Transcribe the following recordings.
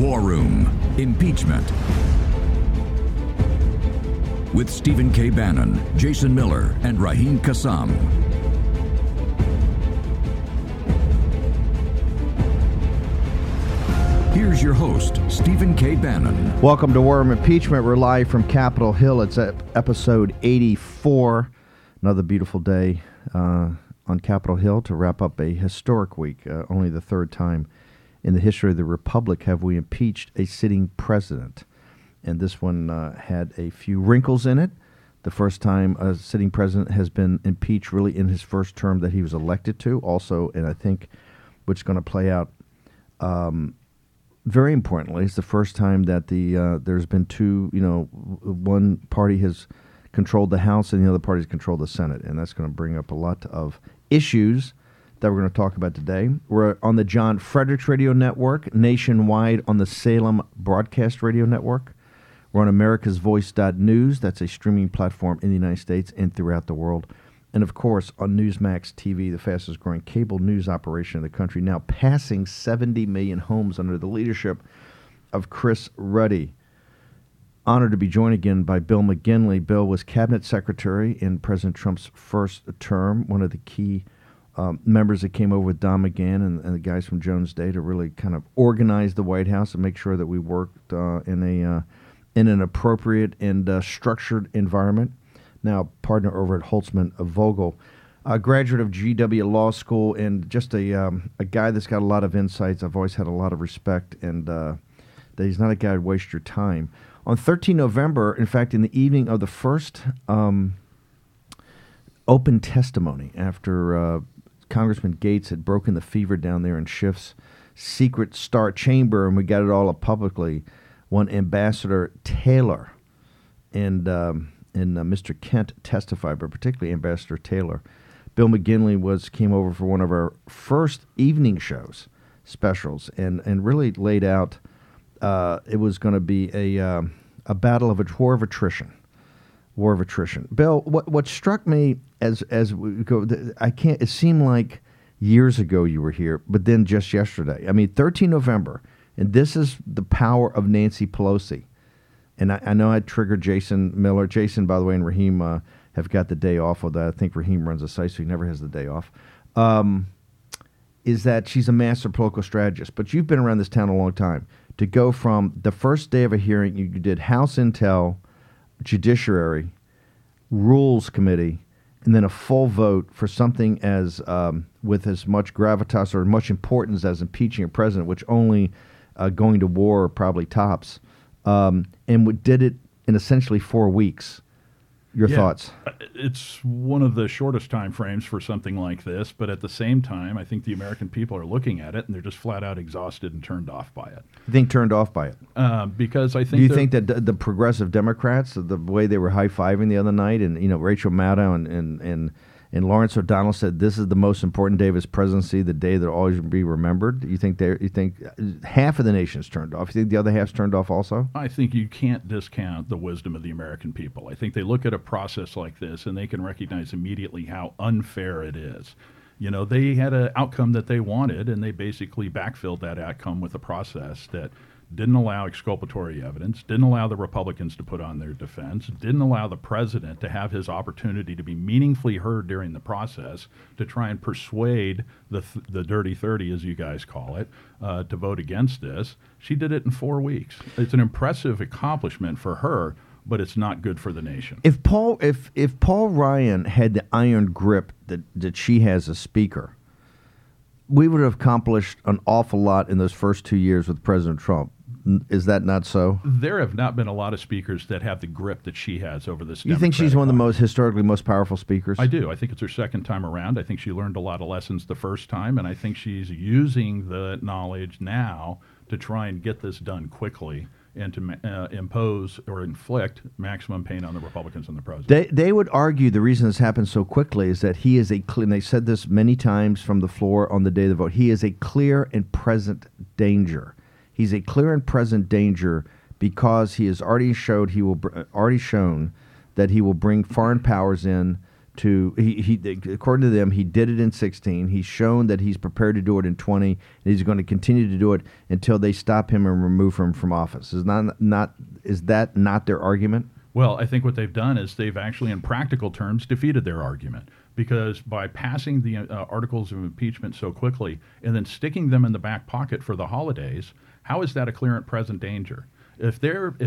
War Room: Impeachment. With Stephen K. Bannon, Jason Miller, and Raheem Kassam. Here's your host, Stephen K. Bannon. Welcome to War Room Impeachment. We're live from Capitol Hill. It's episode 84. Another beautiful day on Capitol Hill to wrap up a historic week. Only the third time in the history of the Republic have we impeached a sitting president. And this one had a few wrinkles in it. The first time a sitting president has been impeached really in his first term that he was elected to. Also, and I think what's going to play out very importantly, it's the first time that there's been two, one party has controlled the House and the other party has controlled the Senate. And that's going to bring up a lot of issues that we're going to talk about today. We're on the John Fredericks Radio Network, nationwide on the Salem Broadcast Radio Network. We're on americasvoice.news. That's a streaming platform in the United States and throughout the world. And, of course, on Newsmax TV, the fastest-growing cable news operation in the country, now passing 70 million homes under the leadership of Chris Ruddy. Honored to be joined again by Bill McGinley. Bill was cabinet secretary in President Trump's first term, one of the key members that came over with Don McGahn and the guys from Jones Day to really kind of organize the White House and make sure that we worked in an appropriate and structured environment. Now partner over at Holtzman Vogel, a graduate of GW Law School and just a guy that's got a lot of insights. I've always had a lot of respect, and that he's not a guy who'd waste your time. On 13 November, in fact, in the evening of the first open testimony after Congressman Gates had broken the fever down there in Schiff's secret Star Chamber, and we got it all up publicly, one Ambassador Taylor and Mr. Kent testified, but particularly Ambassador Taylor. Bill McGinley came over for one of our first evening shows, specials, and really laid out it was going to be a battle of war of attrition. War of attrition. Bill, what struck me as we go, it seemed like years ago you were here, but then just yesterday. I mean, 13 November. And this is the power of Nancy Pelosi. And I know I triggered Jason Miller. Jason, by the way, and Raheem have got the day off, although I think Raheem runs the site, so he never has the day off, is that she's a master political strategist. But you've been around this town a long time. To go from the first day of a hearing, you did House Intel, Judiciary, Rules Committee, and then a full vote for something as with as much gravitas or much importance as impeaching a president, which only going to war probably tops, and did it in essentially 4 weeks. Your thoughts? It's one of the shortest time frames for something like this, but at the same time, I think the American people are looking at it and they're just flat out exhausted and turned off by it. You think turned off by it? Because I think. Do you think that the progressive Democrats, the way they were high-fiving the other night, and Rachel Maddow and Lawrence O'Donnell said this is the most important day of his presidency, the day that will always be remembered? You think half of the nation's turned off? You think the other half's turned off also? I think you can't discount the wisdom of the American people. I think they look at a process like this and they can recognize immediately how unfair it is. They had an outcome that they wanted, and they basically backfilled that outcome with a process that didn't allow exculpatory evidence, didn't allow the Republicans to put on their defense, didn't allow the president to have his opportunity to be meaningfully heard during the process to try and persuade the Dirty 30, as you guys call it, to vote against this. She did it in 4 weeks. It's an impressive accomplishment for her, but it's not good for the nation. If Paul Ryan had the iron grip that she has as Speaker, we would have accomplished an awful lot in those first 2 years with President Trump. Is that not so? There have not been a lot of speakers that have the grip that she has over this. You think she's one of the historically most powerful speakers? I do. I think it's her second time around. I think she learned a lot of lessons the first time, and I think she's using the knowledge now to try and get this done quickly and to impose or inflict maximum pain on the Republicans and the president. They would argue the reason this happened so quickly is that he is and they said this many times from the floor on the day of the vote, he is a clear and present danger. He's a clear and present danger because he has already shown that he will bring foreign powers in he according to them, he did it in 16. He's shown that he's prepared to do it in 20, and he's going to continue to do it until they stop him and remove him from office. Is that not their argument? Well, I think what they've done is they've actually, in practical terms, defeated their argument, because by passing the articles of impeachment so quickly and then sticking them in the back pocket for the holidays, how is that a clear and present danger? If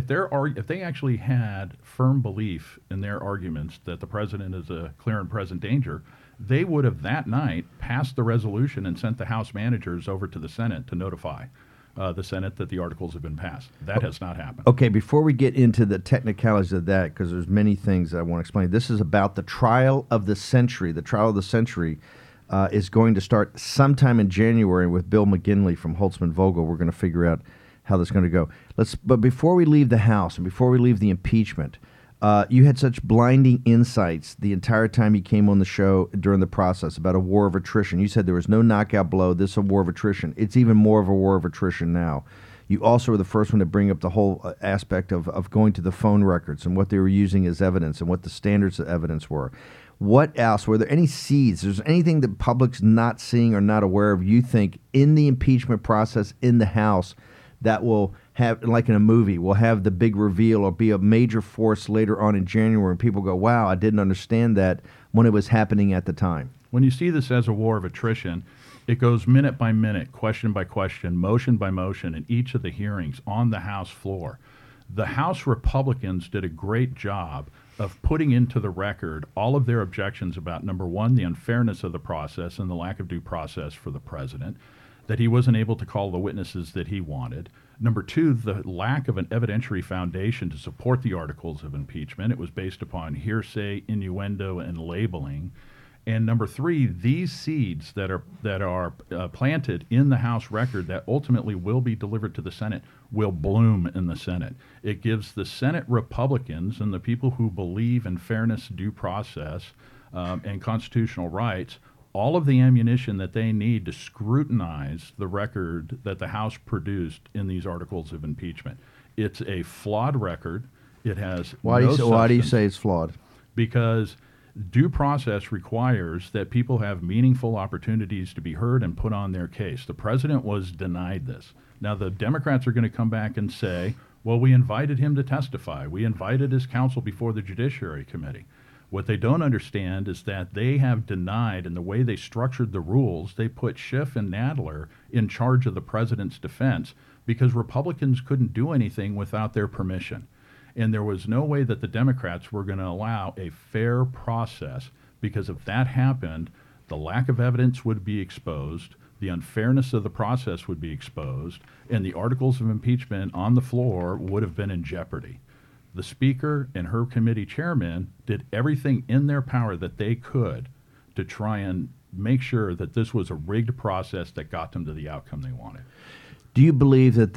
they actually had firm belief in their arguments that the president is a clear and present danger, they would have that night passed the resolution and sent the House managers over to the Senate to notify the Senate that the articles have been passed. That has not happened. Okay, before we get into the technicalities of that, because there's many things that I want to explain, this is about the trial of the century. The trial of the century is going to start sometime in January with Bill McGinley from Holtzman Vogel. We're going to figure out how that's going to go. But before we leave the House and before we leave the impeachment, you had such blinding insights the entire time you came on the show during the process about a war of attrition. You said there was no knockout blow. This is a war of attrition. It's even more of a war of attrition now. You also were the first one to bring up the whole aspect of going to the phone records and what they were using as evidence and what the standards of evidence were. What else? Were there any seeds? Is there anything the public's not seeing or not aware of, you think, in the impeachment process in the House that will have, like in a movie, will have the big reveal or be a major force later on in January and people go, wow, I didn't understand that when it was happening at the time? When you see this as a war of attrition, it goes minute by minute, question by question, motion by motion in each of the hearings on the House floor. The House Republicans did a great job of putting into the record all of their objections about, number one, the unfairness of the process and the lack of due process for the president, that he wasn't able to call the witnesses that he wanted. Number two, the lack of an evidentiary foundation to support the articles of impeachment. It was based upon hearsay, innuendo, and labeling. And number three, these seeds that are planted in the House record that ultimately will be delivered to the Senate will bloom in the Senate. It gives the Senate Republicans and the people who believe in fairness, due process, and constitutional rights all of the ammunition that they need to scrutinize the record that the House produced in these articles of impeachment. It's a flawed record. It has why do you say it's flawed? Because due process requires that people have meaningful opportunities to be heard and put on their case. The president was denied this. Now, the Democrats are going to come back and say, well, we invited him to testify. We invited his counsel before the Judiciary Committee. What they don't understand is that they have denied, in the way they structured the rules, they put Schiff and Nadler in charge of the president's defense because Republicans couldn't do anything without their permission. And there was no way that the Democrats were going to allow a fair process, because if that happened, the lack of evidence would be exposed, the unfairness of the process would be exposed, and the articles of impeachment on the floor would have been in jeopardy. The Speaker and her committee chairman did everything in their power that they could to try and make sure that this was a rigged process that got them to the outcome they wanted. Do you believe that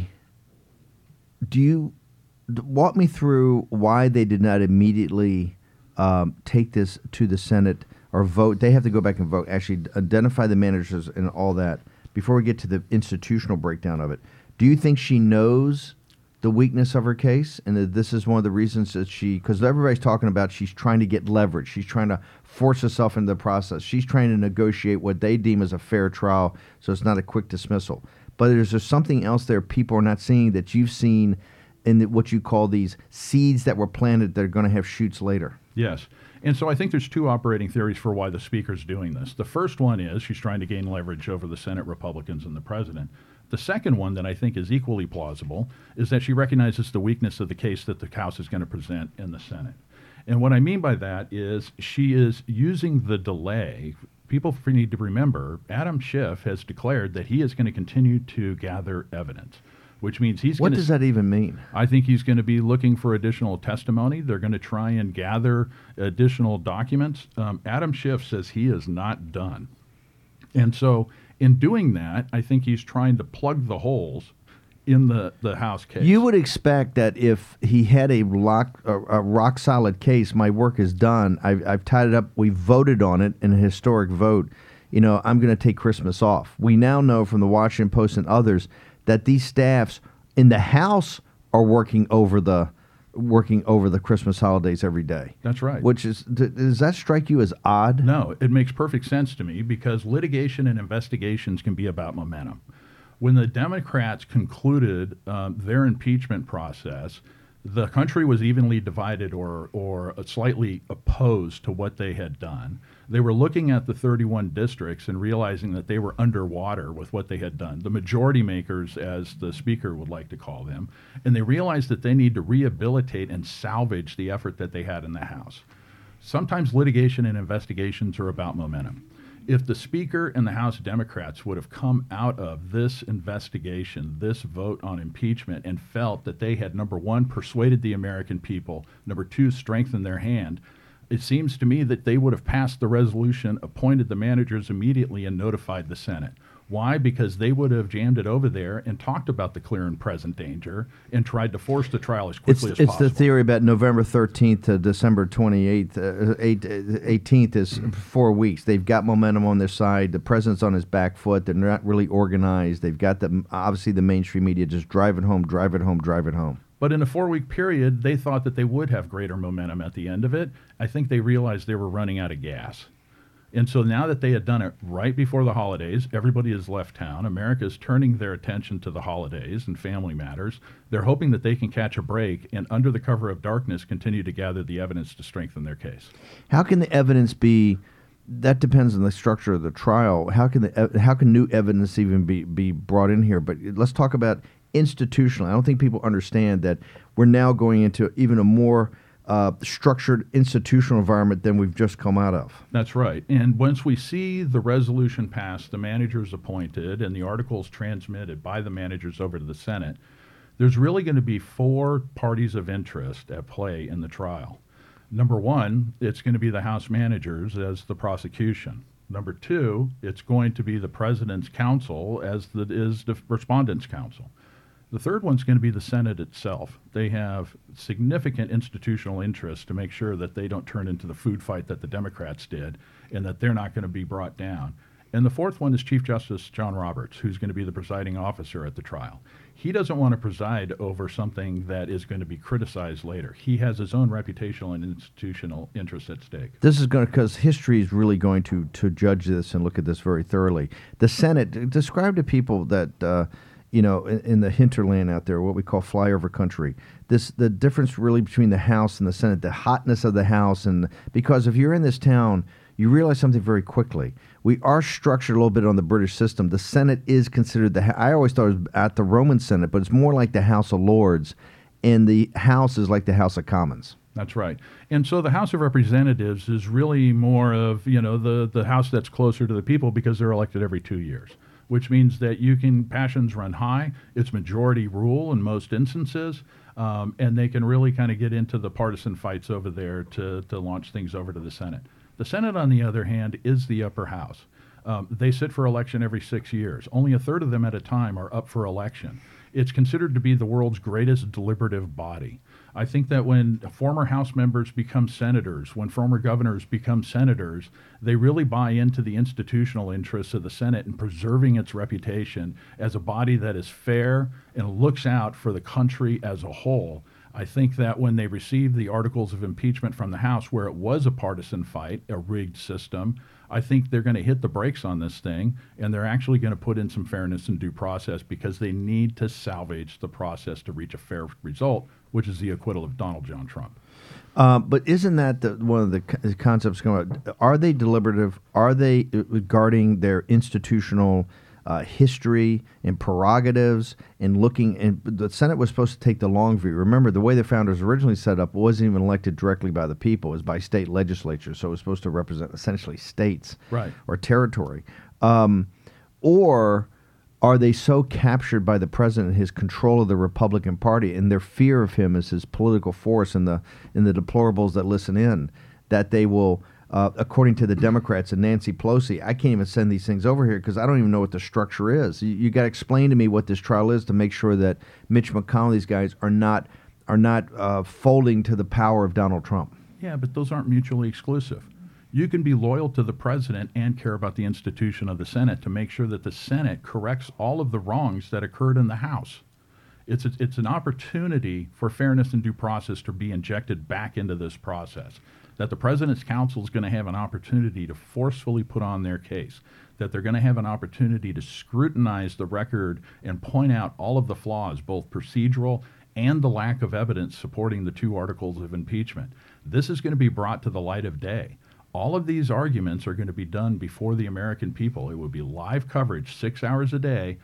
walk me through why they did not immediately take this to the Senate or vote? They have to go back and vote, actually identify the managers and all that before we get to the institutional breakdown of it. Do you think she knows the weakness of her case, and that this is one of the reasons that because everybody's talking about she's trying to get leverage, she's trying to force herself into the process, she's trying to negotiate what they deem as a fair trial so it's not a quick dismissal. But is there something else there people are not seeing that you've seen in what you call these seeds that were planted that are going to have shoots later? Yes. And so I think there's two operating theories for why the Speaker's doing this. The first one is she's trying to gain leverage over the Senate Republicans and the president. The second one that I think is equally plausible is that she recognizes the weakness of the case that the House is going to present in the Senate. And what I mean by that is she is using the delay. People need to remember Adam Schiff has declared that he is going to continue to gather evidence, which means he's going to... What does that even mean? I think he's going to be looking for additional testimony. They're going to try and gather additional documents. Adam Schiff says he is not done. And so in doing that, I think he's trying to plug the holes in the House case. You would expect that if he had a rock solid case, my work is done, I've tied it up, we voted on it in a historic vote, I'm going to take Christmas off. We now know from the Washington Post and others that these staffs in the House are working over the working over the Christmas holidays every day. That's right. Which is, does that strike you as odd? No, it makes perfect sense to me because litigation and investigations can be about momentum. When the Democrats concluded their impeachment process, the country was evenly divided or slightly opposed to what they had done. They were looking at the 31 districts and realizing that they were underwater with what they had done, the majority makers, as the speaker would like to call them, and they realized that they need to rehabilitate and salvage the effort that they had in the House. Sometimes litigation and investigations are about momentum. If the Speaker and the House Democrats would have come out of this investigation, this vote on impeachment, and felt that they had, number one, persuaded the American people, number two, strengthened their hand, it seems to me that they would have passed the resolution, appointed the managers immediately, and notified the Senate. Why? Because they would have jammed it over there and talked about the clear and present danger and tried to force the trial as quickly as possible. It's the theory about November 13th to December 28th, 18th is 4 weeks. They've got momentum on their side. The president's on his back foot. They're not really organized. They've got obviously the mainstream media just drive it home, drive it home, drive it home. But in a 4-week period, they thought that they would have greater momentum at the end of it. I think they realized they were running out of gas. And so now that they had done it right before the holidays, everybody has left town. America is turning their attention to the holidays and family matters. They're hoping that they can catch a break and, under the cover of darkness, continue to gather the evidence to strengthen their case. How can the evidence be? That depends on the structure of the trial. How can new evidence even be brought in here? But let's talk about institutional. I don't think people understand that we're now going into even a more structured institutional environment than we've just come out of. That's right. And once we see the resolution passed, the managers appointed, and the articles transmitted by the managers over to the Senate, there's really going to be 4 parties of interest at play in the trial. Number one, it's going to be the House managers as the prosecution. Number two, it's going to be the president's counsel as is the respondent's counsel. The third one's going to be the Senate itself. They have significant institutional interest to make sure that they don't turn into the food fight that the Democrats did and that they're not going to be brought down. And the fourth one is Chief Justice John Roberts, who's going to be the presiding officer at the trial. He doesn't want to preside over something that is going to be criticized later. He has his own reputational and institutional interests at stake. This is going to, because history is really going to judge this and look at this very thoroughly. The Senate, describe to people that in the hinterland out there, what we call flyover country, the difference really between the House and the Senate, the hotness of the House, because if you're in this town, you realize something very quickly. We are structured a little bit on the British system. The Senate is considered I always thought it was at the Roman Senate, but it's more like the House of Lords, and the House is like the House of Commons. That's right. And so the House of Representatives is really more of, the House that's closer to the people because they're elected every 2 years, which means that passions run high. It's majority rule in most instances, and they can really kind of get into the partisan fights over there to launch things over to the Senate. The Senate, on the other hand, is the upper house. They sit for election every 6 years. Only a third of them at a time are up for election. It's considered to be the world's greatest deliberative body. I think that when former House members become senators, when former governors become senators, they really buy into the institutional interests of the Senate and preserving its reputation as a body that is fair and looks out for the country as a whole. I think that when they received the articles of impeachment from the House, where it was a partisan fight, a rigged system, I think they're going to hit the brakes on this thing, and they're actually going to put in some fairness and due process because they need to salvage the process to reach a fair result, which is the acquittal of Donald John Trump. But isn't that one of the concepts going on? Are they deliberative? Are they regarding their institutional history and prerogatives and looking? And the Senate was supposed to take the long view. Remember, the way the founders originally set up wasn't even elected directly by the people. It was by state legislatures, so it was supposed to represent essentially states or territory. Or are they so captured by the president and his control of the Republican Party and their fear of him as his political force and the deplorables that listen in, that they will, according to the Democrats and Nancy Pelosi, I can't even send these things over here because I don't even know what the structure is. You got to explain to me what this trial is to make sure that Mitch McConnell, these guys, are not folding to the power of Donald Trump. Yeah, but those aren't mutually exclusive. You can be loyal to the president and care about the institution of the Senate to make sure that the Senate corrects all of the wrongs that occurred in the House. It's an opportunity for fairness and due process to be injected back into this process. That the President's counsel is going to have an opportunity to forcefully put on their case. That they're going to have an opportunity to scrutinize the record and point out all of the flaws, both procedural and the lack of evidence supporting the 2 articles of impeachment. This is going to be brought to the light of day. All of these arguments are going to be done before the American people. It will be live coverage, 6 hours a day,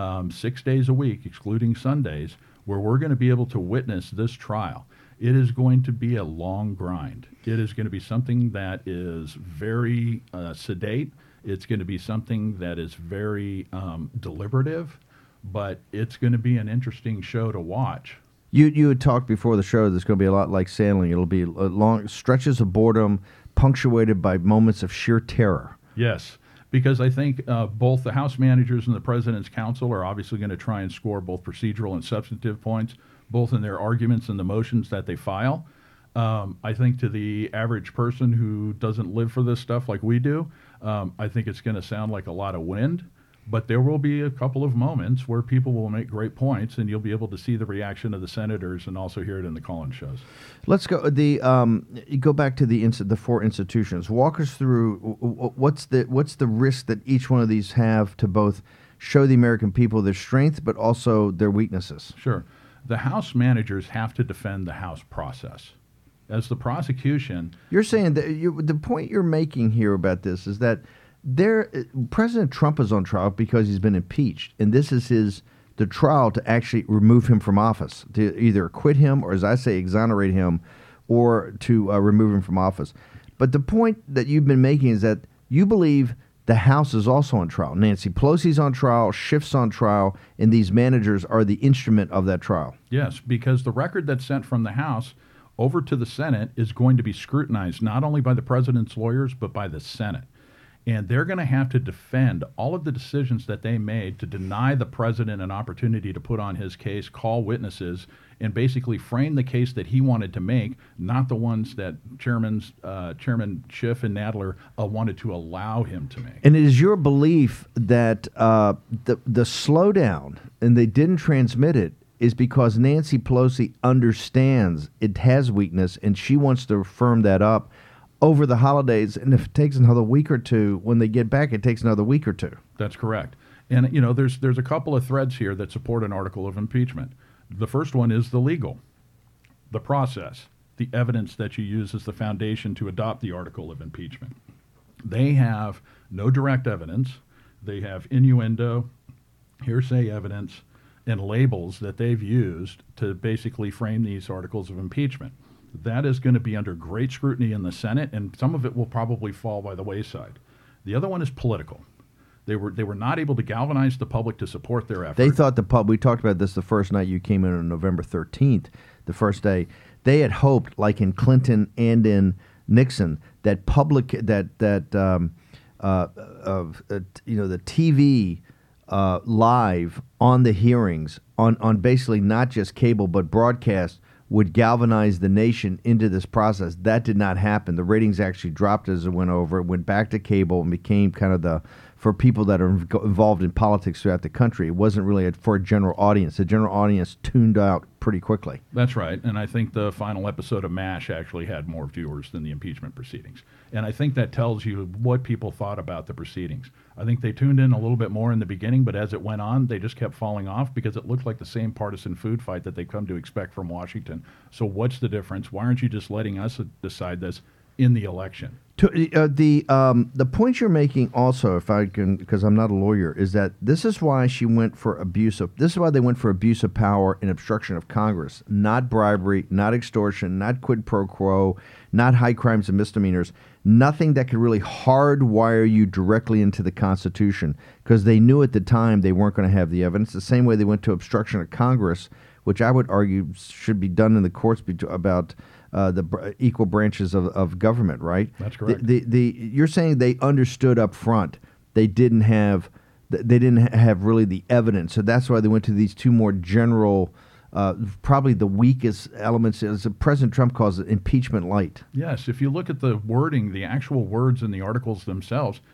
6 days a week, excluding Sundays, where we're going to be able to witness this trial. It is going to be a long grind. It is going to be something that is very sedate. It's going to be something that is very deliberative, but it's going to be an interesting show to watch. You had talked before the show. There's going to be a lot like sailing. It'll be long stretches of boredom, punctuated by moments of sheer terror. Yes, because I think both the House managers and the President's counsel are obviously going to try and score both procedural and substantive points, both in their arguments and the motions that they file. I think to the average person who doesn't live for this stuff like we do, I think it's going to sound like a lot of wind. But there will be a couple of moments where people will make great points, and you'll be able to see the reaction of the senators and also hear it in the call-in shows. Let's go. You go back to the 4 institutions. Walk us through what's the risk that each one of these have to both show the American people their strength, but also their weaknesses. Sure. The House managers have to defend the House process. As the prosecution, you're saying that the point you're making here about this is that President Trump is on trial because he's been impeached, and this is the trial to actually remove him from office, to either acquit him or, as I say, exonerate him, or to remove him from office. But the point that you've been making is that you believe the House is also on trial. Nancy Pelosi's on trial, Schiff's on trial, and these managers are the instrument of that trial. Yes, because the record that's sent from the House over to the Senate is going to be scrutinized not only by the President's lawyers, but by the Senate. And they're going to have to defend all of the decisions that they made to deny the president an opportunity to put on his case, call witnesses, and basically frame the case that he wanted to make, not the ones that Chairman Schiff and Nadler wanted to allow him to make. And it is your belief that the slowdown, and they didn't transmit it, is because Nancy Pelosi understands it has weakness, and she wants to firm that up over the holidays, and if it takes another week or two, when they get back, it takes another week or two. That's correct. And, there's a couple of threads here that support an article of impeachment. The first one is the legal, the process, the evidence that you use as the foundation to adopt the article of impeachment. They have no direct evidence. They have innuendo, hearsay evidence, and labels that they've used to basically frame these articles of impeachment. That is going to be under great scrutiny in the Senate, and some of it will probably fall by the wayside. The other one is political. They were not able to galvanize the public to support their effort. They thought we talked about this the first night you came in on November 13th, the first day. They had hoped, like in Clinton and in Nixon, that the TV live on the hearings on basically not just cable but broadcast would galvanize the nation into this process. That did not happen. The ratings actually dropped as it went over. It went back to cable and became kind of for people that are involved in politics throughout the country. It wasn't really for a general audience. The general audience tuned out pretty quickly. That's right. And I think the final episode of MASH actually had more viewers than the impeachment proceedings. And I think that tells you what people thought about the proceedings. I think they tuned in a little bit more in the beginning, but as it went on, they just kept falling off because it looked like the same partisan food fight that they've come to expect from Washington. So what's the difference? Why aren't you just letting us decide this in the election? The point you're making also, if I can, because I'm not a lawyer, is that this is why they went for abuse of power and obstruction of Congress, not bribery, not extortion, not quid pro quo, not high crimes and misdemeanors, nothing that could really hardwire you directly into the Constitution, because they knew at the time they weren't going to have the evidence. The same way they went to obstruction of Congress, which I would argue should be done in the courts about the equal branches of government, right? That's correct. You're saying they understood up front. They didn't have really the evidence, so that's why they went to these two more general, probably the weakest elements, as President Trump calls it, impeachment light. Yes, if you look at the wording, the actual words in the articles themselves,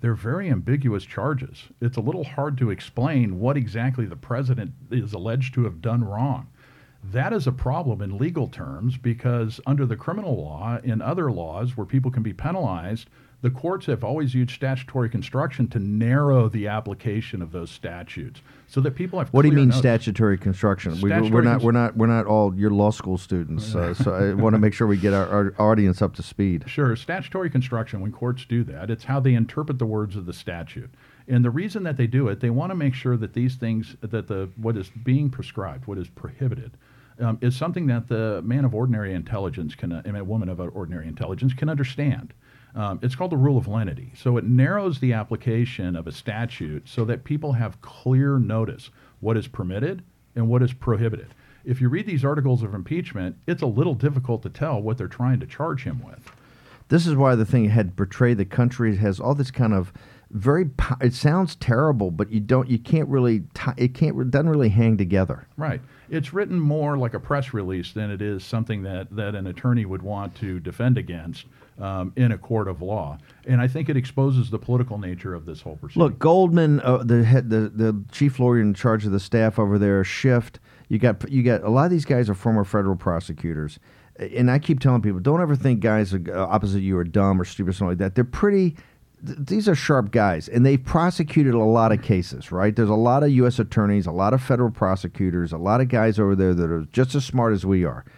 they're very ambiguous charges. It's a little hard to explain what exactly the president is alleged to have done wrong. That is a problem in legal terms because under the criminal law and other laws where people can be penalized, the courts have always used statutory construction to narrow the application of those statutes so that people have. What do you mean notice. Statutory construction? We're not all your law school students. So I want to make sure we get our audience up to speed. Sure, statutory construction. When courts do that, it's how they interpret the words of the statute. And the reason that they do it, they want to make sure that these things, that what is being prescribed, what is prohibited, is something that the man of ordinary intelligence and a woman of ordinary intelligence can understand. It's called the rule of lenity. So it narrows the application of a statute so that people have clear notice what is permitted and what is prohibited. If you read these articles of impeachment, it's a little difficult to tell what they're trying to charge him with. This is why the thing had portrayed the country. It has all this kind of it sounds terrible, but it doesn't really hang together. Right. It's written more like a press release than it is something that an attorney would want to defend against in a court of law. And I think it exposes the political nature of this whole proceeding. Look, Goldman, the chief lawyer in charge of the staff over there, Schiff. You got a lot of these guys are former federal prosecutors. And I keep telling people, don't ever think guys opposite you are dumb or stupid or something like that. They're pretty. These are sharp guys, and they've prosecuted a lot of cases, right? There's a lot of U.S. attorneys, a lot of federal prosecutors, a lot of guys over there that are just as smart as we are.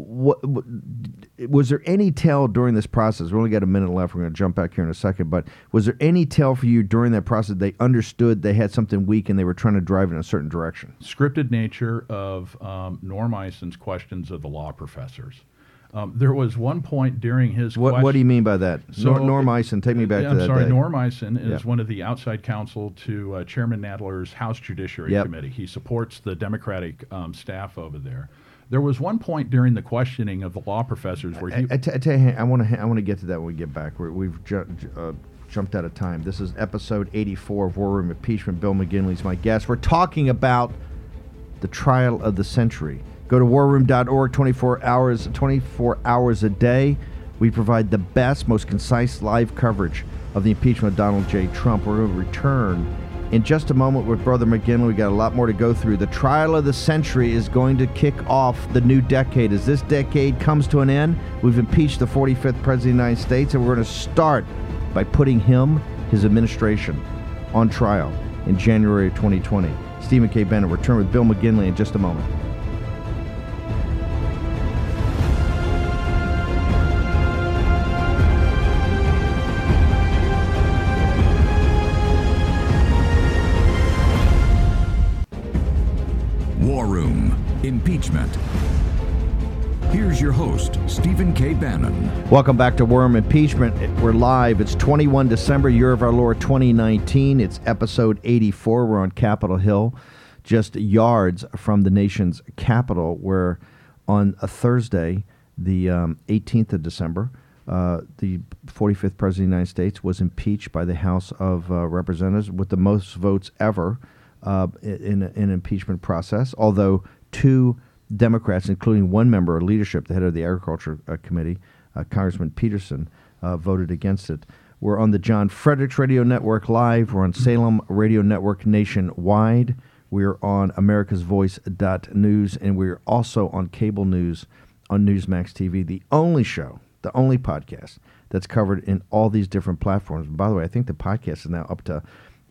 Was there any tell during this process? We only got a minute left. We're going to jump back here in a second. But was there any tell for you during that process they understood they had something weak and they were trying to drive in a certain direction? Scripted nature of Norm Eison's questions of the law professors. There was one point during his question. What do you mean by that? So, Norm Eison, take me back to that day. Norm Eison is one of the outside counsel to Chairman Nadler's House Judiciary Committee. He supports the Democratic staff over there. There was one point during the questioning of the law professors where he... I tell you, I want to get to that when we get back. We've jumped out of time. This is episode 84 of War Room Impeachment. Bill McGinley's my guest. We're talking about the trial of the century. Go to warroom.org 24 hours a day. We provide the best, most concise live coverage of the impeachment of Donald J. Trump. We're going to return in just a moment with Brother McGinley. We got a lot more to go through. The trial of the century is going to kick off the new decade. As this decade comes to an end, we've impeached the 45th President of the United States, and we're going to start by putting his administration, on trial in January of 2020. Stephen K. Bannon. Return with Bill McGinley in just a moment. War Room Impeachment. Here's your host, Stephen K. Bannon. Welcome back to War Room Impeachment. We're live. It's 21 December, year of our Lord 2019. It's episode 84. We're on Capitol Hill, just yards from the nation's capital, where on a Thursday, the 18th of December, the 45th President of the United States was impeached by the House of Representatives with the most votes ever in an impeachment process, although two Democrats, including one member of leadership, the head of the Agriculture Committee, Congressman Peterson, voted against it. We're on the John Fredericks Radio Network live. We're on Salem Radio Network nationwide. We're on americasvoice.news, and we're also on cable news on Newsmax TV, the only show, the only podcast that's covered in all these different platforms. By the way, I think the podcast is now up to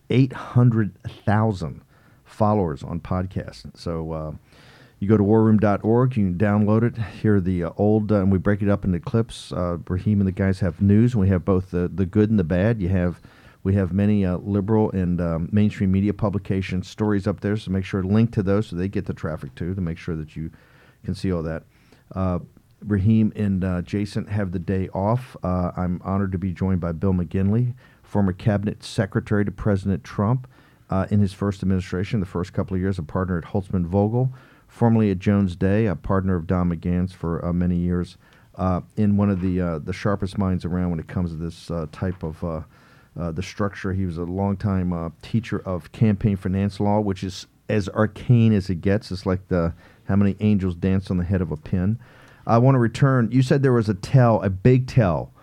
800,000 followers on podcasts. So you go to warroom.org, you can download it, hear the old, and we break it up into clips. Raheem and the guys have news, and we have both the good and the bad. We have many liberal and mainstream media publication stories up there, so make sure to link to those so they get the traffic too, to make sure that you can see all that. Raheem and Jason have the day off. I'm honored to be joined by Bill McGinley, former cabinet secretary to President Trump in his first administration, the first couple of years, a partner at Holtzman Vogel, formerly at Jones Day, a partner of Don McGann's for many years, in one of the sharpest minds around when it comes to this type of the structure. He was a longtime teacher of campaign finance law, which is as arcane as it gets. It's like how many angels dance on the head of a pin. I want to return. You said there was a big tell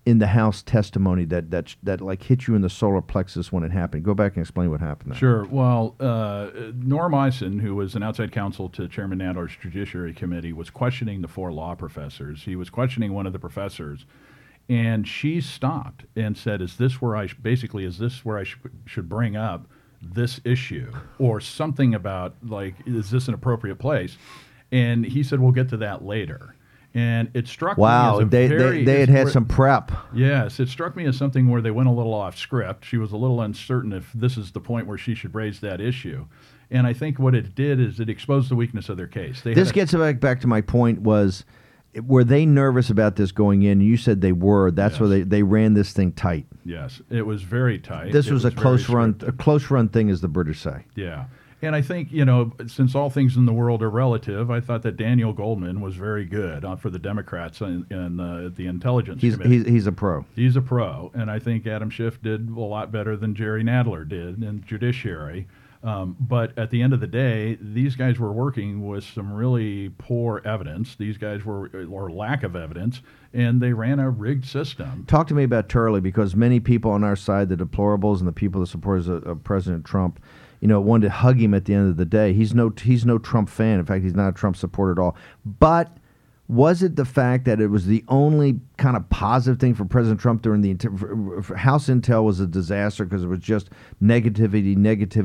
in the House testimony that like hit you in the solar plexus when it happened? Go back and explain what happened there. Sure. Well, Norm Eisen, who was an outside counsel to Chairman Nadler's Judiciary Committee, was questioning the 4 law professors. He was questioning one of the professors, and she stopped and said, "Is this where I should bring up this issue or something about like, is this an appropriate place?" And he said, "We'll get to that later." And it struck me as a they had some prep. Yes, it struck me as something where they went a little off script. She was a little uncertain if this is the point where she should raise that issue. And I think what it did is it exposed the weakness of their case. This gets back to my point was, were they nervous about this going in? You said they were. That's why they ran this thing tight. Yes, it was very tight. This was a close run thing, as the British say. Yeah. And I think, since all things in the world are relative, I thought that Daniel Goldman was very good for the Democrats in the Intelligence Committee. He's a pro. He's a pro. And I think Adam Schiff did a lot better than Jerry Nadler did in Judiciary. But at the end of the day, these guys were working with some really poor evidence. These guys or lack of evidence, and they ran a rigged system. Talk to me about Turley, because many people on our side, the deplorables and the people that support President Trump, wanted to hug him at the end of the day. He's no Trump fan. In fact, he's not a Trump supporter at all. But was it the fact that it was the only kind of positive thing for President Trump during the House Intel was a disaster because it was just negativity.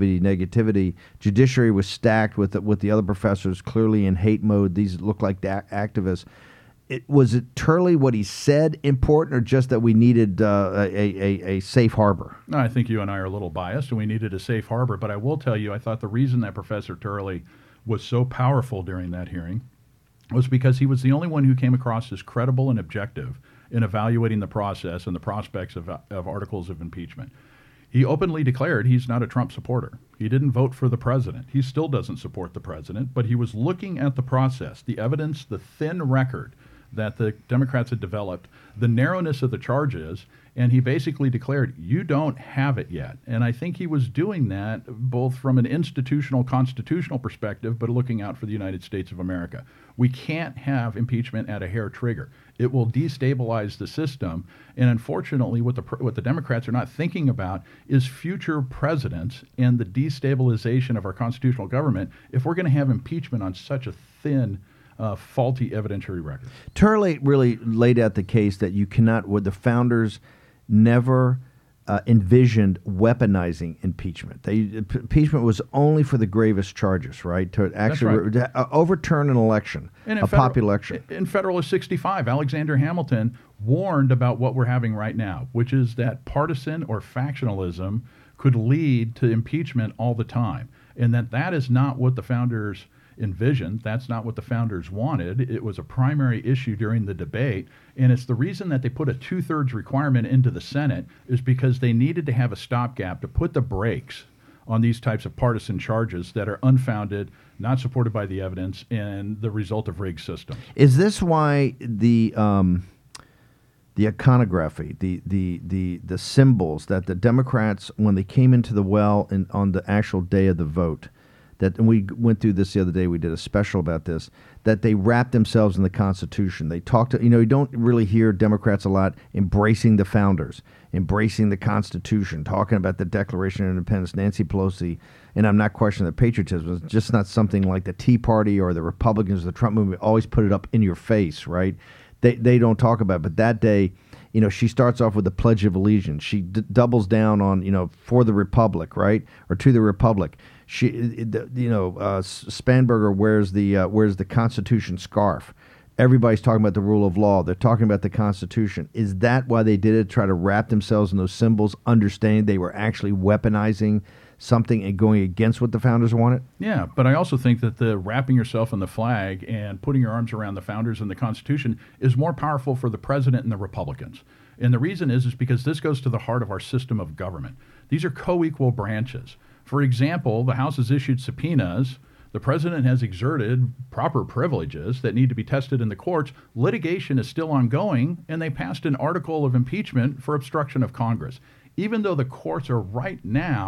Judiciary was stacked with the other professors clearly in hate mode. These look like the activists. Was it Turley, what he said, important, or just that we needed a safe harbor? No, I think you and I are a little biased, and we needed a safe harbor. But I will tell you, I thought the reason that Professor Turley was so powerful during that hearing was because he was the only one who came across as credible and objective in evaluating the process and the prospects of articles of impeachment. He openly declared he's not a Trump supporter. He didn't vote for the president. He still doesn't support the president, but he was looking at the process, the evidence, the thin record that the Democrats had developed, the narrowness of the charges, and he basically declared, you don't have it yet. And I think he was doing that both from an institutional, constitutional perspective, but looking out for the United States of America. We can't have impeachment at a hair trigger. It will destabilize the system. And unfortunately, what the Democrats are not thinking about is future presidents and the destabilization of our constitutional government if we're going to have impeachment on such a thin faulty evidentiary record. Turley really laid out the case that you cannot, the founders never envisioned weaponizing impeachment. Impeachment was only for the gravest charges, right? To actually overturn an election, popular election. In Federalist 65, Alexander Hamilton warned about what we're having right now, which is that partisan or factionalism could lead to impeachment all the time, and that is not what the founders envisioned. That's not what the founders wanted. It was a primary issue during the debate, and it's the reason that they put a 2/3 requirement into the Senate is because they needed to have a stopgap to put the brakes on these types of partisan charges that are unfounded, not supported by the evidence, and the result of rigged systems. Is this why the iconography, the symbols that the Democrats, when they came into the well on the actual day of the vote, and we went through this the other day, we did a special about this, that they wrapped themselves in the Constitution. They talked to, you don't really hear Democrats a lot embracing the founders, embracing the Constitution, talking about the Declaration of Independence. Nancy Pelosi, and I'm not questioning the patriotism, it's just not something like the Tea Party or the Republicans, the Trump movement always put it up in your face, right? They don't talk about it. But that day, she starts off with the Pledge of Allegiance. She doubles down on, for the Republic, right? Or to the Republic. Spanberger wears the Constitution scarf. Everybody's talking about the rule of law. They're talking about the Constitution. Is that why they did it? Try to wrap themselves in those symbols, understanding they were actually weaponizing something and going against what the founders wanted? Yeah, but I also think that the wrapping yourself in the flag and putting your arms around the founders and the Constitution is more powerful for the president and the Republicans. And the reason is because this goes to the heart of our system of government. These are co-equal branches. For example, the House has issued subpoenas. The president has exerted proper privileges that need to be tested in the courts. Litigation is still ongoing, and they passed an article of impeachment for obstruction of Congress. Even though the courts are right now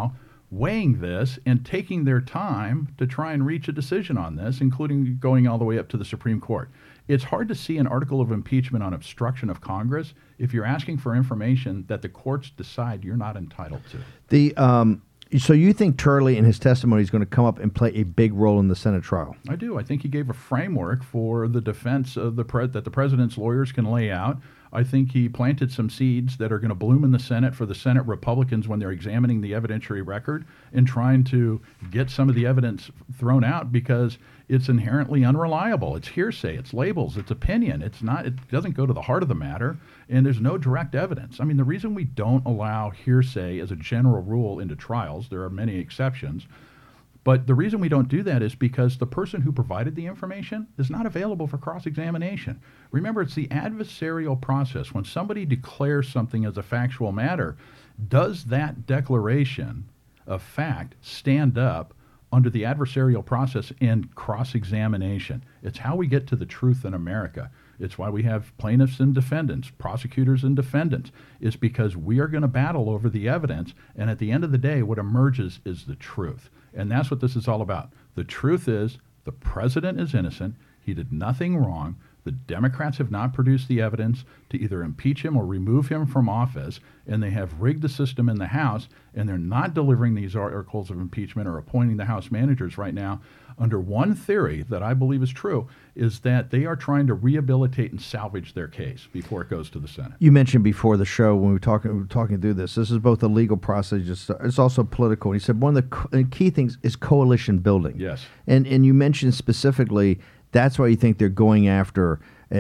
weighing this and taking their time to try and reach a decision on this, including going all the way up to the Supreme Court. It's hard to see an article of impeachment on obstruction of Congress if you're asking for information that the courts decide you're not entitled to. So you think Turley in his testimony is going to come up and play a big role in the Senate trial? I do. I think he gave a framework for the defense of that the president's lawyers can lay out. I think he planted some seeds that are going to bloom in the Senate for the Senate Republicans when they're examining the evidentiary record and trying to get some of the evidence thrown out because it's inherently unreliable. It's hearsay, it's labels, it's opinion. It doesn't go to the heart of the matter, and there's no direct evidence. I mean, the reason we don't allow hearsay as a general rule into trials, there are many exceptions, but the reason we don't do that is because the person who provided the information is not available for cross-examination. Remember, it's the adversarial process. When somebody declares something as a factual matter, does that declaration of fact stand up under the adversarial process and cross-examination? It's how we get to the truth in America. It's why we have plaintiffs and defendants, prosecutors and defendants. It's because we are going to battle over the evidence, and at the end of the day, what emerges is the truth. And that's what this is all about. The truth is the president is innocent. He did nothing wrong. The Democrats have not produced the evidence to either impeach him or remove him from office, and they have rigged the system in the House, and they're not delivering these articles of impeachment or appointing the House managers right now under one theory that I believe is true, is that they are trying to rehabilitate and salvage their case before it goes to the Senate. You mentioned before the show when we were talking through this is both a legal process, it's also political. And he said one of the key things is coalition building. Yes. And you mentioned specifically that's why you think they're going after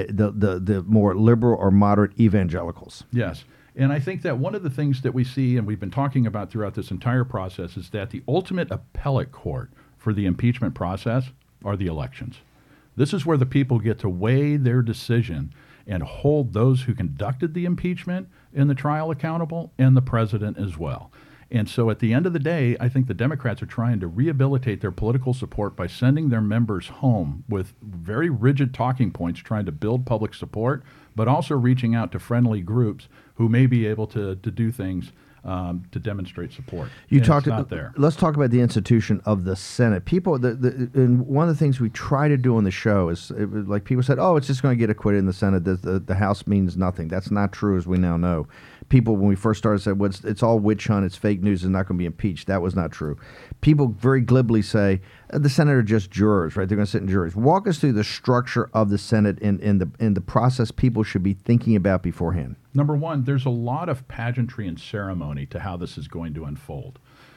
the more liberal or moderate evangelicals. Yes. And I think that one of the things that we see, and we've been talking about throughout this entire process, is that the ultimate appellate court for the impeachment process are the elections. This is where the people get to weigh their decision and hold those who conducted the impeachment in the trial accountable and the president as well. And so at the end of the day, I think the Democrats are trying to rehabilitate their political support by sending their members home with very rigid talking points, trying to build public support, but also reaching out to friendly groups who may be able to do things to demonstrate support. You talked not there. Let's talk about the institution of the Senate. People, and one of the things we try to do on the show is, like people said, "Oh, it's just going to get acquitted in the Senate. The House means nothing." That's not true, as we now know. People, when we first started, said, "Well, it's all witch hunt. It's fake news. It's not going to be impeached." That was not true. People very glibly say the Senate are just jurors, right? They're going to sit in juries. Walk us through the structure of the Senate and the process people should be thinking about beforehand. Number one, there's a lot of pageantry and ceremony to how this is going to unfold.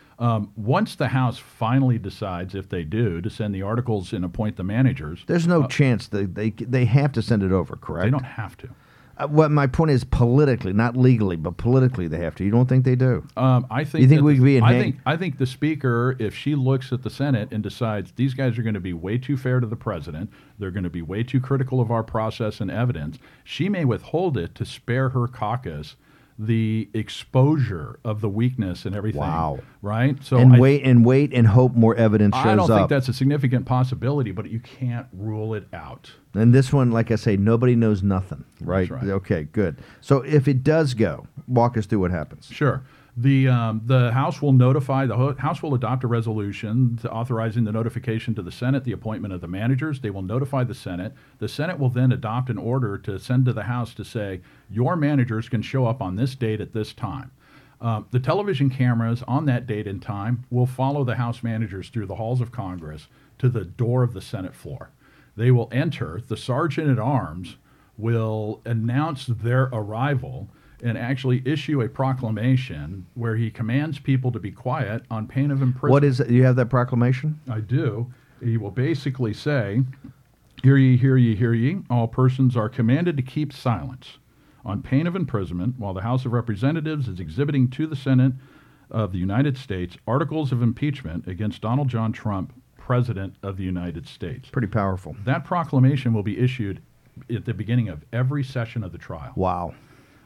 Once the House finally decides, if they do, to send the articles and appoint the managers, there's no chance they have to send it over, correct? They don't have to. What my point is, politically, not legally, but politically, they have to. You don't think they do? I think. You think we could be in? I think the Speaker, if she looks at the Senate and decides these guys are going to be way too fair to the president, they're going to be way too critical of our process and evidence, she may withhold it to spare her caucus the exposure of the weakness and everything. Wow. Right? So wait and hope more evidence shows up. I don't think that's a significant possibility, but you can't rule it out. And this one, like I say, nobody knows nothing, right? That's right. Okay, good. So if it does go, walk us through what happens. Sure. The House will House will adopt a resolution authorizing the notification to the Senate, the appointment of the managers. They will notify the Senate. The Senate will then adopt an order to send to the House to say, your managers can show up on this date at this time. The television cameras on that date and time will follow the House managers through the halls of Congress to the door of the Senate floor. They will enter. The sergeant-at-arms will announce their arrival and actually issue a proclamation where he commands people to be quiet on pain of imprisonment. What is it? You have that proclamation? I do. He will basically say, hear ye, hear ye, hear ye. All persons are commanded to keep silence on pain of imprisonment while the House of Representatives is exhibiting to the Senate of the United States articles of impeachment against Donald John Trump, President of the United States. Pretty powerful. That proclamation will be issued at the beginning of every session of the trial. Wow.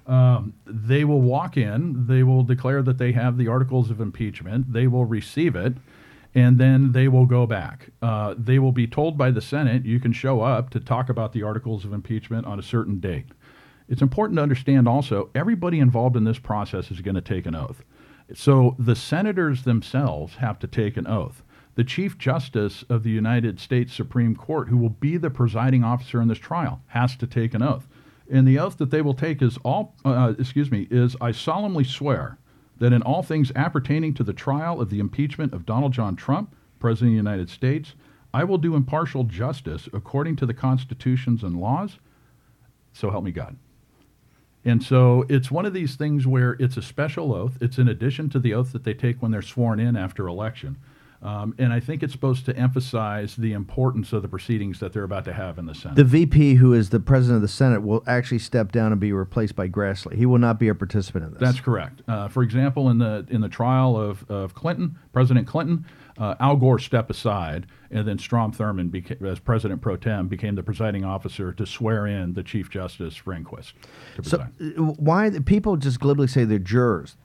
They will walk in, they will declare that they have the articles of impeachment, they will receive it, and then they will go back. They will be told by the Senate, you can show up to talk about the articles of impeachment on a certain date. It's important to understand also, everybody involved in this process is going to take an oath. So the senators themselves have to take an oath. The Chief Justice of the United States Supreme Court, who will be the presiding officer in this trial, has to take an oath. And the oath that they will take is I solemnly swear that in all things appertaining to the trial of the impeachment of Donald John Trump, President of the United States, I will do impartial justice according to the constitutions and laws, so help me God. And so it's one of these things where it's a special oath. It's in addition to the oath that they take when they're sworn in after election. And I think it's supposed to emphasize the importance of the proceedings that they're about to have in the Senate. The VP, who is the president of the Senate, will actually step down and be replaced by Grassley. He will not be a participant in this. That's correct. For example, in the trial of Clinton, President Clinton, Al Gore stepped aside, and then Strom Thurmond, as President pro tem, became the presiding officer to swear in the Chief Justice Rehnquist. So why people just glibly say they're jurors?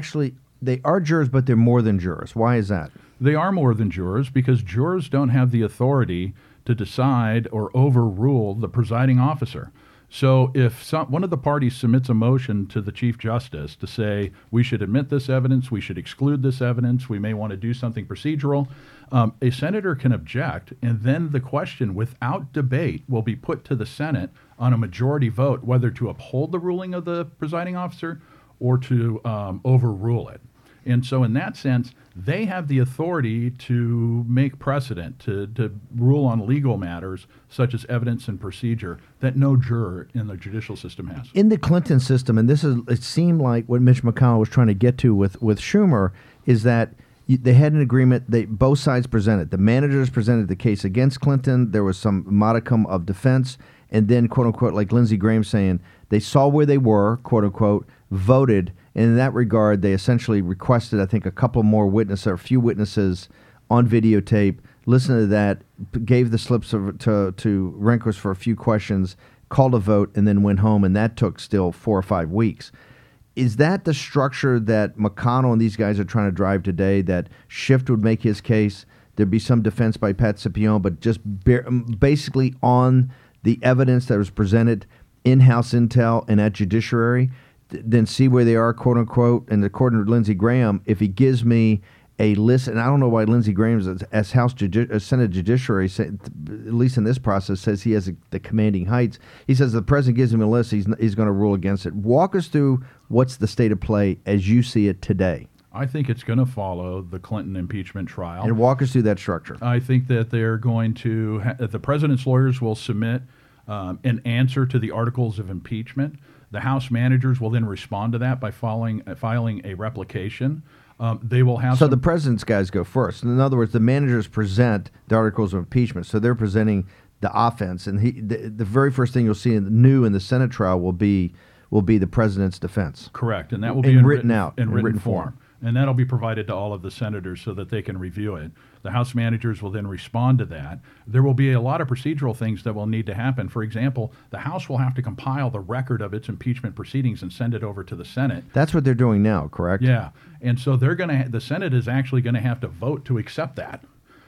They are jurors, but they're more than jurors. Why is that? They are more than jurors because jurors don't have the authority to decide or overrule the presiding officer. So if one of the parties submits a motion to the Chief Justice to say we should admit this evidence, we should exclude this evidence, we may want to do something procedural, a senator can object, and then the question without debate will be put to the Senate on a majority vote whether to uphold the ruling of the presiding officer or to overrule it. And so in that sense, they have the authority to make precedent, to rule on legal matters such as evidence and procedure that no juror in the judicial system has. In the Clinton system, and it seemed like what Mitch McConnell was trying to get to with Schumer, is that they had an agreement. Both sides presented. The managers presented the case against Clinton. There was some modicum of defense. And then, quote unquote, like Lindsey Graham saying, they saw where they were, quote unquote, voted. And in that regard, they essentially requested, I think, a couple more witnesses or a few witnesses on videotape, listened to that, gave the slips to Rehnquist for a few questions, called a vote, and then went home. And that took still 4 or 5 weeks. Is that the structure that McConnell and these guys are trying to drive today, that Schiff would make his case, there'd be some defense by Pat Cipione, but just basically on the evidence that was presented in-house intel and at judiciary, then see where they are, quote unquote, and according to Lindsey Graham, if he gives me a list, and I don't know why Lindsey Graham, as Senate Judiciary, at least in this process, says he has the commanding heights. He says the president gives him a list, he's going to rule against it. Walk us through what's the state of play as you see it today. I think it's going to follow the Clinton impeachment trial. And walk us through that structure. I think that they're going to, the president's lawyers will submit an answer to the articles of impeachment. The House managers will then respond to that by filing a replication. They will have. So the president's guys go first. In other words, the managers present the articles of impeachment. So they're presenting the offense, and the very first thing you'll see new in the Senate trial will be the president's defense. Correct, and that will be in written form. And that'll be provided to all of the senators so that they can review it. The House managers will then respond to that. There will be a lot of procedural things that will need to happen. For example, the House will have to compile the record of its impeachment proceedings and send it over to the Senate. That's what they're doing now, correct? Yeah, and so the Senate is actually going to have to vote to accept that.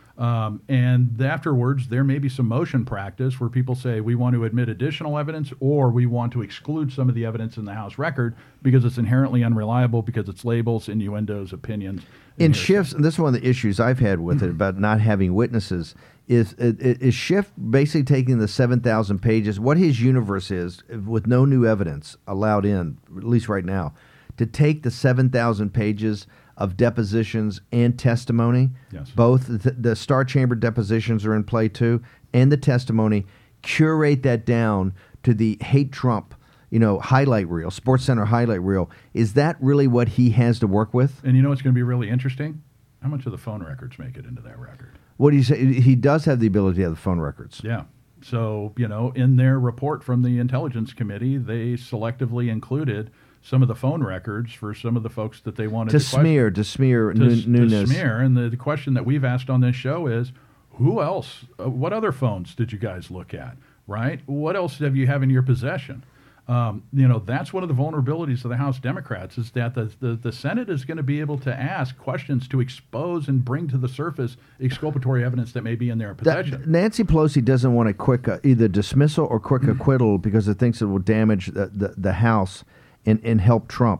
And afterwards, there may be some motion practice where people say we want to admit additional evidence or we want to exclude some of the evidence in the House record because it's inherently unreliable, because it's labels, innuendos, opinions. In Schiff's, and this is one of the issues I've had with it about not having witnesses, is Schiff basically taking the 7,000 pages, what his universe is, with no new evidence allowed in, at least right now, to take the 7,000 pages of depositions and testimony. Yes. Both the Star Chamber depositions are in play too, and the testimony. Curate that down to the hate Trump, highlight reel, SportsCenter highlight reel. Is that really what he has to work with? And what's going to be really interesting? How much of the phone records make it into that record? What do you say? He does have the ability to have the phone records. Yeah. So, in their report from the Intelligence Committee, they selectively included some of the phone records for some of the folks that they wanted to smear Nunes. To smear. And the question that we've asked on this show is, who else? What other phones did you guys look at? Right? What else have you have in your possession? That's one of the vulnerabilities of the House Democrats is that the Senate is going to be able to ask questions to expose and bring to the surface exculpatory evidence that may be in their possession. Nancy Pelosi doesn't want a quick either dismissal or quick acquittal because it thinks it will damage the House and help Trump.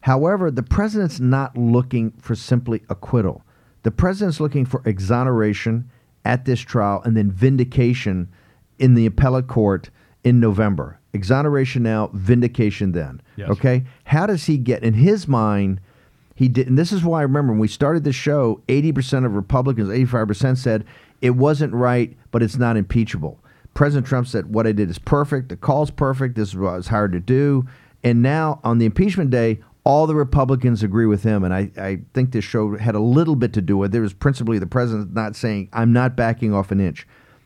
However, the president's not looking for simply acquittal. The president's looking for exoneration at this trial and then vindication in the appellate court in November. Exoneration now, vindication then. Yes. Okay? How does he get, in his mind, he did, and this is why I remember when we started the show, 80% of Republicans, 85% said it wasn't right, but it's not impeachable. President Trump said, what I did is perfect, the call's perfect, this is what I was hired to do. And now, on the impeachment day, all the Republicans agree with him, and I think this show had a little bit to do with it. It was principally the president not saying, I'm not backing off an inch.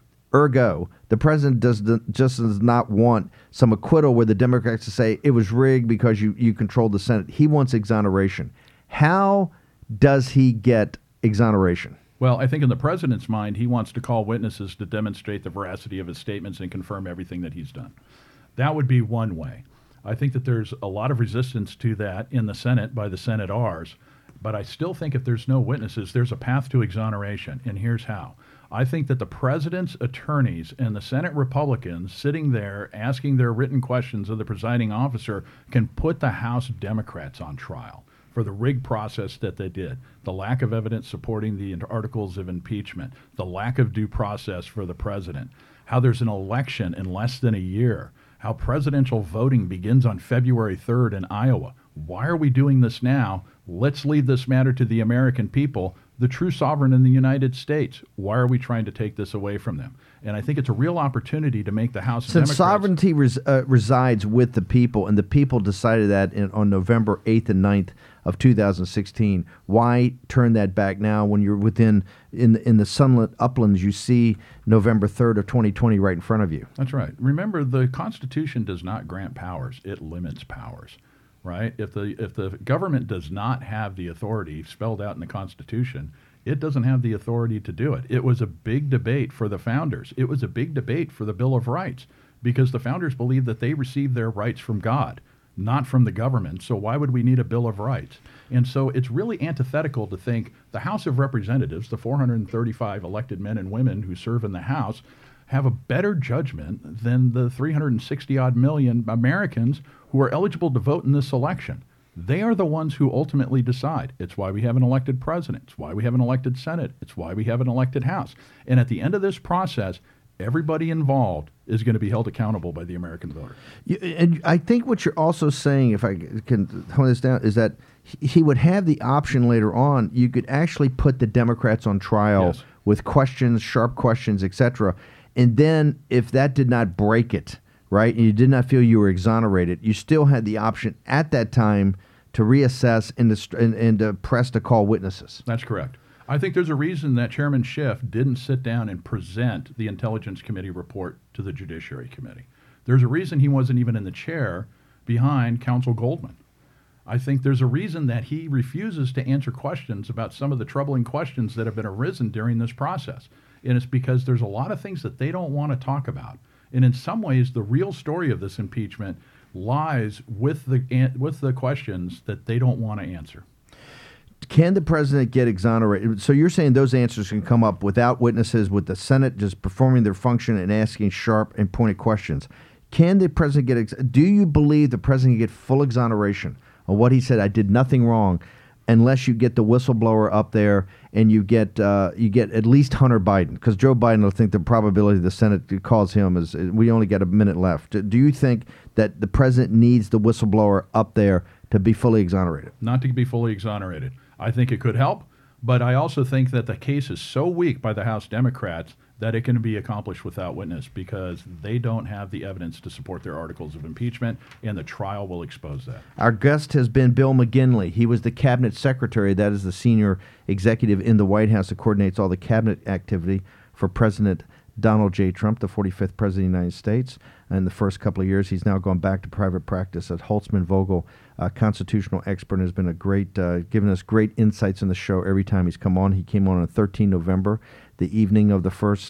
Ergo, the president just does not want some acquittal where the Democrats to say it was rigged because you controlled the Senate. He wants exoneration. How does he get exoneration? Well, I think in the president's mind, he wants to call witnesses to demonstrate the veracity of his statements and confirm everything that he's done. That would be one way. I think that there's a lot of resistance to that in the Senate by the Senators, but I still think if there's no witnesses, there's a path to exoneration, and here's how. I think that the president's attorneys and the Senate Republicans sitting there asking their written questions of the presiding officer can put the House Democrats on trial for the rigged process that they did, the lack of evidence supporting the articles of impeachment, the lack of due process for the president, how there's an election in less than a year, how presidential voting begins on February 3rd in Iowa. Why are we doing this now? Let's leave this matter to the American people, the true sovereign in the United States. Why are we trying to take this away from them? And I think it's a real opportunity to make the House Since sovereignty resides with the people, and the people decided that on November 8th and 9th of 2016, why turn that back now when you're within, in the sunlit uplands, you see November 3rd of 2020 right in front of you? That's right. Remember, the Constitution does not grant powers. It limits powers. Right? If the government does not have the authority spelled out in the Constitution, it doesn't have the authority to do it. It was a big debate for the founders. It was a big debate for the Bill of Rights because the founders believed that they received their rights from God, not from the government. So why would we need a Bill of Rights? And so it's really antithetical to think the House of Representatives, the 435 elected men and women who serve in the House, have a better judgment than the 360-odd million Americans who are eligible to vote in this election. They are the ones who ultimately decide. It's why we have an elected president. It's why we have an elected Senate. It's why we have an elected House. And at the end of this process, everybody involved is going to be held accountable by the American voter. And I think what you're also saying, if I can hold this down, is that he would have the option later on. You could actually put the Democrats on trial Yes. with questions, sharp questions, etc. And then if that did not break it, right, and you did not feel you were exonerated, you still had the option at that time to reassess and to press to call witnesses. That's correct. I think there's a reason that Chairman Schiff didn't sit down and present the Intelligence Committee report to the Judiciary Committee. There's a reason he wasn't even in the chair behind Counsel Goldman. I think there's a reason that he refuses to answer questions about some of the troubling questions that have been arisen during this process. And it's because there's a lot of things that they don't want to talk about. And in some ways, the real story of this impeachment lies with the questions that they don't want to answer. Can the president get exonerated? So you're saying those answers can come up without witnesses, with the Senate just performing their function and asking sharp and pointed questions. Can the president get? Do you believe the president can get full exoneration on what he said? I did nothing wrong, unless you get the whistleblower up there and you get at least Hunter Biden, because Joe Biden will think the probability the Senate calls him is we only got a minute left. Do you think that the president needs the whistleblower up there to be fully exonerated? Not to be fully exonerated. I think it could help, but I also think that the case is so weak by the House Democrats that it can be accomplished without witness because they don't have the evidence to support their articles of impeachment, and the trial will expose that. Our guest has been Bill McGinley. He was the cabinet secretary, that is the senior executive in the White House that coordinates all the cabinet activity for President Donald J. Trump, the 45th President of the United States. In the first couple of years, he's now gone back to private practice at Holtzman Vogel, a constitutional expert, and has been a great, given us great insights in the show every time he's come on. He came on 13 November, the evening of the first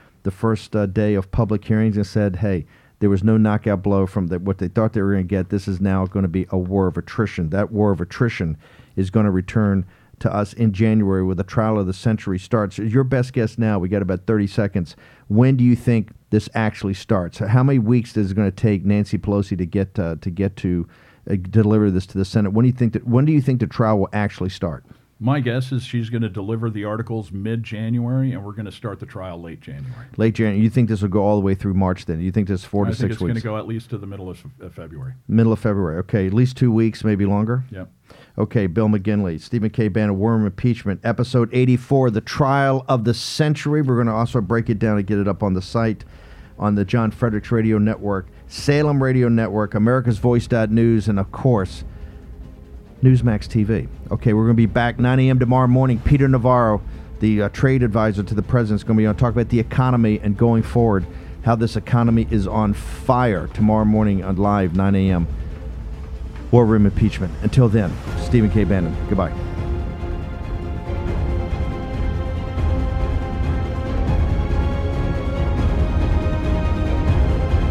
day of public hearings, and said, hey, there was no knockout blow from what they thought they were going to get. This is now going to be a war of attrition. That war of attrition is going to return to us in January where the trial of the century starts. Your best guess now, we got about 30 seconds. When do you think this actually starts? How many weeks is it going to take Nancy Pelosi to get to deliver this to the Senate. When do you think the trial will actually start? My guess is she's going to deliver the articles mid-January, and we're going to start the trial late January. Late January. You think this will go all the way through March then? You think this is 4 to 6 weeks? I think it's going to go at least to the middle of February. Middle of February. Okay, at least 2 weeks, maybe longer? Yep. Okay, Bill McGinley, Stephen K. Bannon, War Room Impeachment, episode 84, the trial of the century. We're going to also break it down and get it up on the site, on the John Fredericks Radio Network, Salem Radio Network, America's Voice.News, and of course, Newsmax TV. Okay, we're going to be back 9 a.m. tomorrow morning. Peter Navarro, the trade advisor to the president, is going to be on to talk about the economy and going forward, how this economy is on fire tomorrow morning on live 9 a.m. War Room Impeachment. Until then, Stephen K. Bannon. Goodbye.